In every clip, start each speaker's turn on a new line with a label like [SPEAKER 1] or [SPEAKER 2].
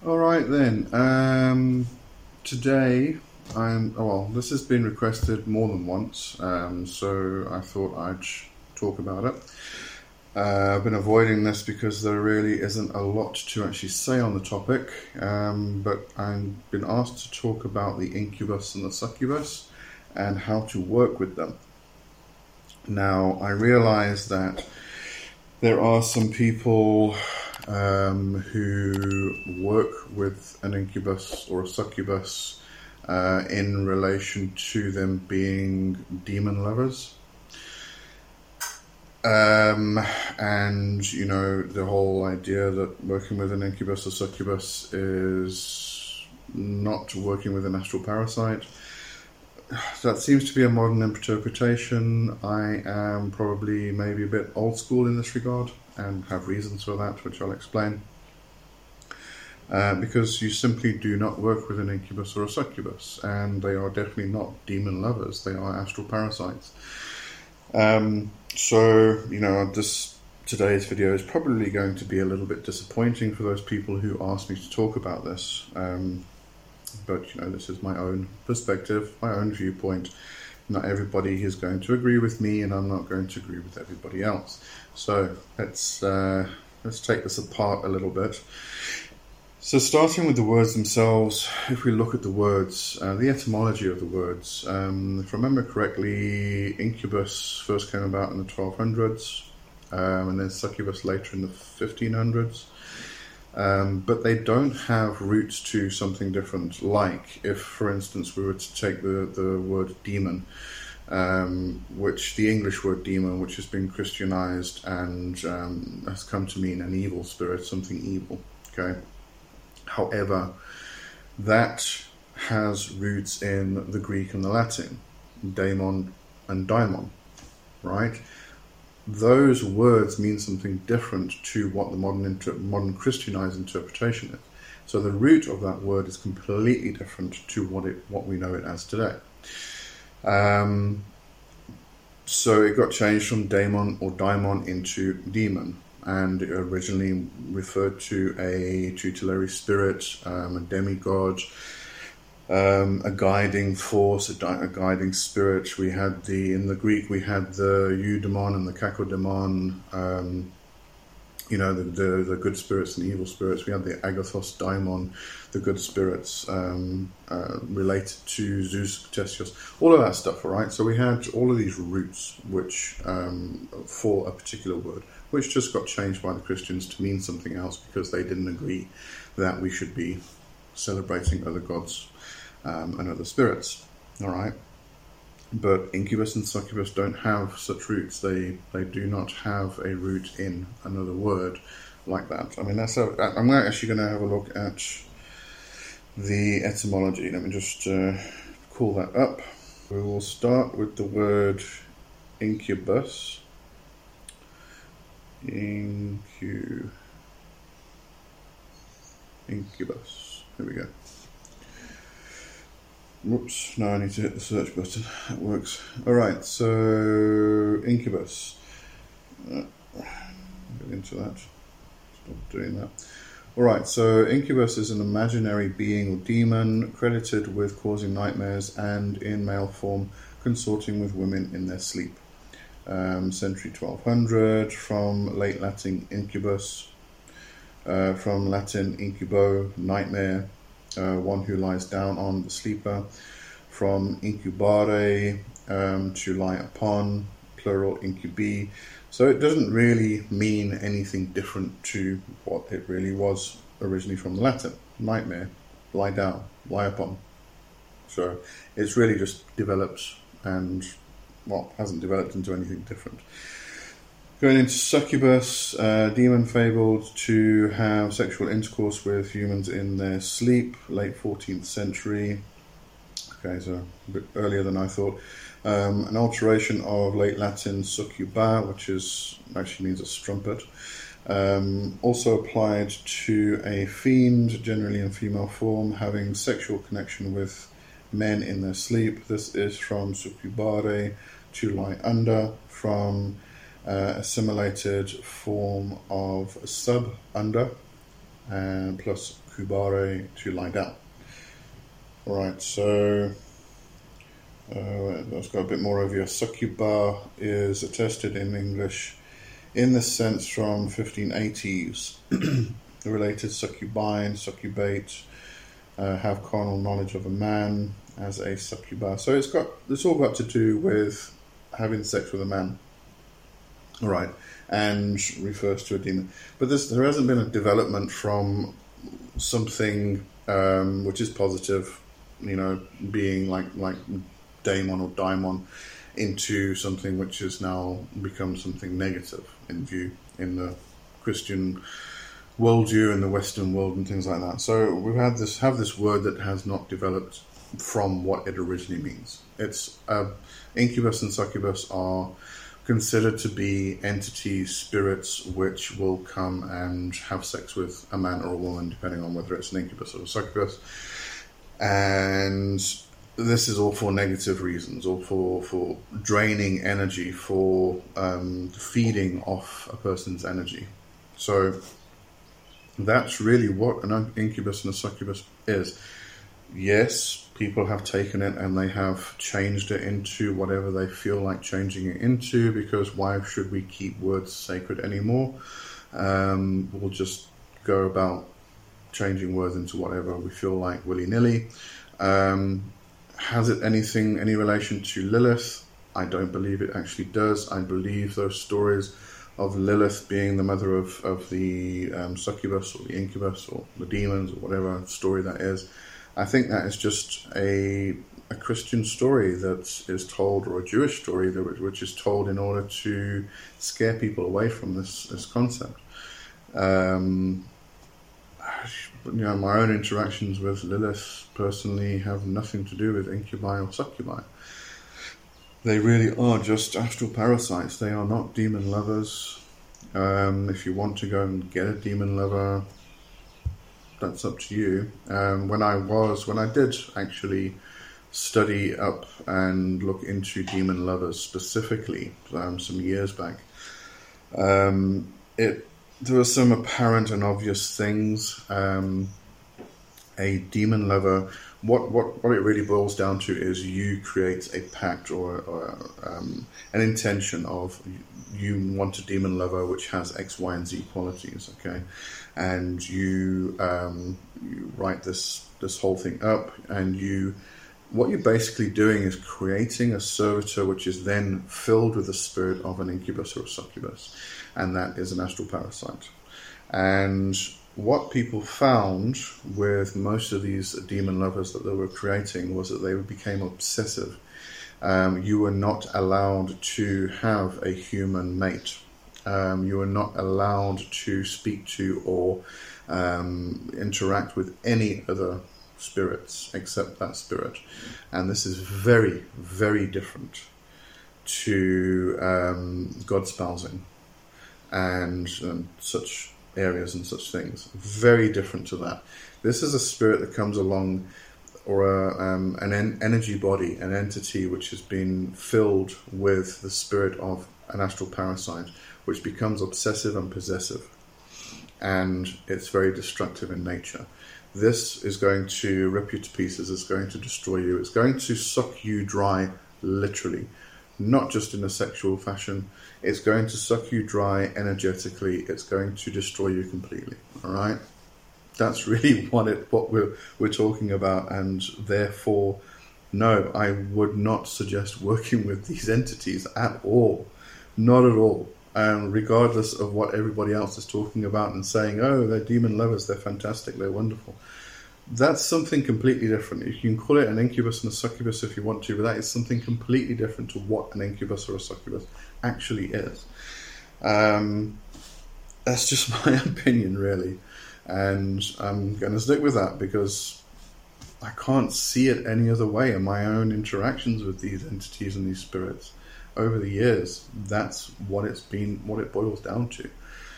[SPEAKER 1] All right then. Today, this has been requested more than once, so I thought I'd talk about it. I've been avoiding this because there really isn't a lot to actually say on the topic, but I've been asked to talk about the incubus and the succubus and how to work with them. Now, I realize that there are some people who work with an incubus or a succubus in relation to them being demon lovers. And, the whole idea that working with an incubus or succubus is not working with an astral parasite. That seems to be a modern interpretation. I am probably maybe a bit old school in this regard and have reasons for that, which I'll explain. Because you simply do not work with an incubus or a succubus, and they are definitely not demon lovers. They are astral parasites. Today's video is probably going to be a little bit disappointing for those people who asked me to talk about this. But this is my own perspective, my own viewpoint. Not everybody is going to agree with me, and I'm not going to agree with everybody else. So let's take this apart a little bit. So starting with the words themselves, if we look at the words, the etymology of the words, if I remember correctly, incubus first came about in the 1200s, and then succubus later in the 1500s. But they don't have roots to something different. Like if, for instance, we were to take the word demon, which the English word demon, which has been Christianized and has come to mean an evil spirit, something evil. Okay. However, that has roots in the Greek and the Latin, daemon and daimon, right? Those words mean something different to what the modern Christianized interpretation is. So the root of that word is completely different to what we know it as today. So it got changed from daemon or daimon into demon, and it originally referred to a tutelary spirit, a demigod, a guiding force, a guiding spirit. In the Greek we had the eudaimon and the kakodemon, the good spirits and evil spirits. We had the agathos daimon, the good spirits, related to Zeus, Ctesios, all of that stuff, all right? So we had all of these roots which for a particular word, which just got changed by the Christians to mean something else because they didn't agree that we should be celebrating other gods and other spirits, all right? But incubus and succubus don't have such roots. They do not have a root in another word like that. I mean, I'm actually going to have a look at the etymology. Let me just call that up. We will start with the word incubus. Incubus. Here we go. Whoops, now I need to hit the search button. That works. Alright, so incubus. Get into that. Stop doing that. Alright, so incubus is an imaginary being or demon credited with causing nightmares and in male form consorting with women in their sleep. Century 1200, from late Latin incubus, from Latin incubo, nightmare, one who lies down on, the sleeper, from incubare, to lie upon, plural incubi. So it doesn't really mean anything different to what it really was originally from the Latin, nightmare, lie down, lie upon. So it's really just developed and hasn't developed into anything different. Going into succubus, demon fabled to have sexual intercourse with humans in their sleep, late 14th century. Okay, so a bit earlier than I thought. An alteration of late Latin succuba, which actually means a strumpet. Also applied to a fiend, generally in female form, having sexual connection with men in their sleep. This is from succubare, to lie under, from assimilated form of sub under, and plus kubare, to lie down. Alright, so let's go a bit more over here. Succuba is attested in English in the sense from 1580s. The related succubine, succubate, have carnal knowledge of a man as a succuba. So it's all got to do with having sex with a man. Alright, and refers to a demon. But there hasn't been a development from something which is positive, being like daemon or daimon, into something which has now become something negative in view in the Christian worldview in the Western world and things like that. So we have this word that has not developed from what it originally means. It's incubus and succubus are considered to be entities, spirits, which will come and have sex with a man or a woman, depending on whether it's an incubus or a succubus. And this is all for negative reasons, or for draining energy, for feeding off a person's energy. So that's really what an incubus and a succubus is. Yes, people have taken it and they have changed it into whatever they feel like changing it into, because why should we keep words sacred anymore? We'll just go about changing words into whatever we feel like willy-nilly. Has it any relation to Lilith? I don't believe it actually does. I believe those stories of Lilith being the mother of the succubus or the incubus or the demons or whatever story that is, I think that is just a Christian story that is told, or a Jewish story which is told in order to scare people away from this concept. My own interactions with Lilith personally have nothing to do with incubi or succubi. They really are just astral parasites. They are not demon lovers. If you want to go and get a demon lover, that's up to you. When I did actually study up and look into demon lovers specifically some years back, there were some apparent and obvious things. A demon lover, what it really boils down to is you create a pact or an intention of you want a demon lover which has X, Y, and Z qualities, okay? And you write this whole thing up, and what you're basically doing is creating a servitor which is then filled with the spirit of an incubus or a succubus, and that is an astral parasite. And what people found with most of these demon lovers that they were creating was that they became obsessive. You were not allowed to have a human mate. You were not allowed to speak to or interact with any other spirits except that spirit. And this is very, very different to God spousing and such areas and such things. Very different to that. This is a spirit that comes along, or an energy body, an entity which has been filled with the spirit of an astral parasite, which becomes obsessive and possessive, and it's very destructive in nature. This is going to rip you to pieces. It's going to destroy you. It's going to suck you dry, literally, not just in a sexual fashion. It's going to suck you dry energetically. It's going to destroy you completely. All right, that's really what we're talking about, and therefore, no, I would not suggest working with these entities at all, not at all. Regardless of what everybody else is talking about and saying, oh, they're demon lovers, they're fantastic, they're wonderful. That's something completely different. You can call it an incubus and a succubus if you want to, but that is something completely different to what an incubus or a succubus actually is. That's just my opinion, really. And I'm going to stick with that because I can't see it any other way in my own interactions with these entities and these spirits. Over the years, that's what it boils down to.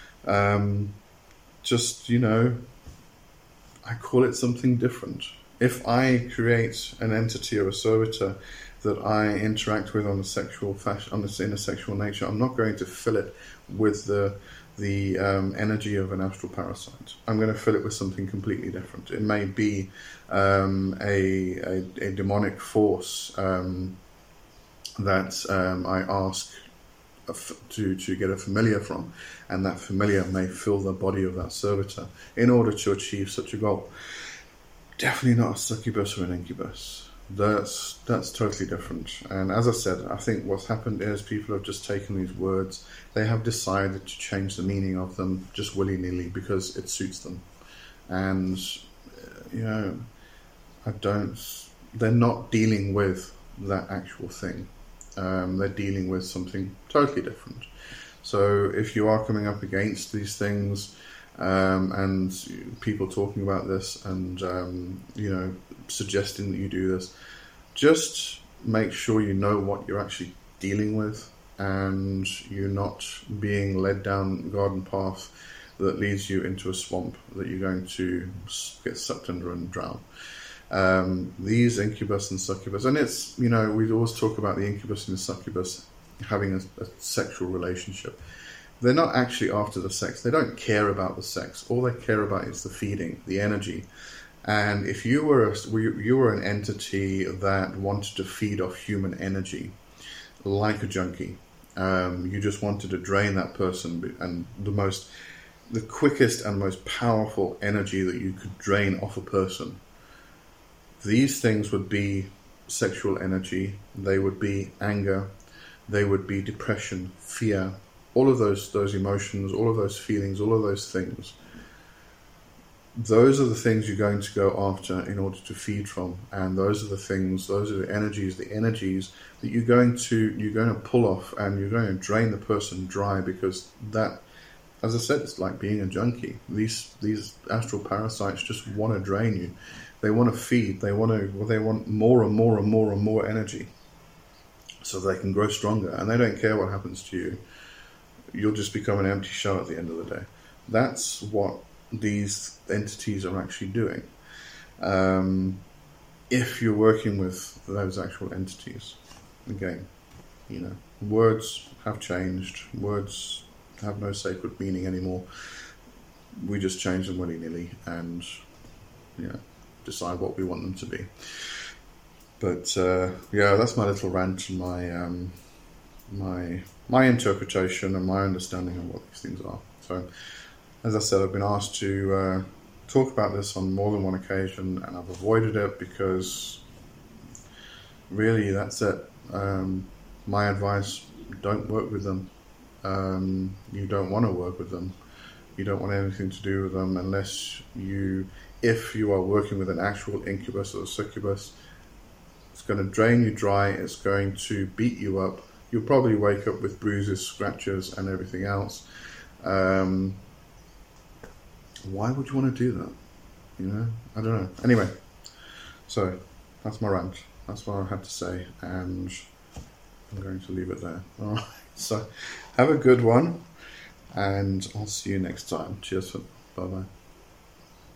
[SPEAKER 1] I call it something different. If I create an entity or a servitor that I interact with on a sexual fashion, in a sexual nature, I'm not going to fill it with the the energy of an astral parasite. I'm going to fill it with something completely different. It may be a demonic force that I ask to get a familiar from, and that familiar may fill the body of that servitor in order to achieve such a goal. Definitely not a succubus or an incubus. That's totally different. And as I said, I think what's happened is people have just taken these words, they have decided to change the meaning of them just willy-nilly because it suits them. And they're not dealing with that actual thing. They're dealing with something totally different. So if you are coming up against these things, and people talking about this and suggesting that you do this, just make sure you know what you're actually dealing with, and you're not being led down a garden path that leads you into a swamp that you're going to get sucked under and drown. These incubus and succubus, and it's, we always talk about the incubus and the succubus having a sexual relationship. They're not actually after the sex. They don't care about the sex. All they care about is the feeding, the energy. And if you were an entity that wanted to feed off human energy, like a junkie, you just wanted to drain that person, and the quickest and most powerful energy that you could drain off a person, these things would be sexual energy. They would be anger. They would be depression, fear, all of those emotions, all of those feelings, all of those things. Those are the things you're going to go after in order to feed from, and those are the energies that you're going to pull off, and you're going to drain the person dry, because that, as I said, it's like being a junkie. These astral parasites just want to drain you. They want to feed. They want more and more and more and more energy, so they can grow stronger, and they don't care what happens to you. You'll just become an empty shell at the end of the day. That's what these entities are actually doing. If you're working with those actual entities, again, words have changed. Words have no sacred meaning anymore. We just change them willy-nilly and decide what we want them to be. But that's my little rant and my interpretation and my understanding of what these things are. So, as I said, I've been asked to talk about this on more than one occasion, and I've avoided it because really that's it. My advice, don't work with them. You don't want to work with them. You don't want anything to do with them unless if you are working with an actual incubus or succubus. It's going to drain you dry. It's going to beat you up. You'll probably wake up with bruises, scratches, and everything else. Why would you want to do that? I don't know. Anyway, so that's my rant. That's what I had to say, and I'm going to leave it there. All right. So have a good one, and I'll see you next time. Cheers. Bye-bye.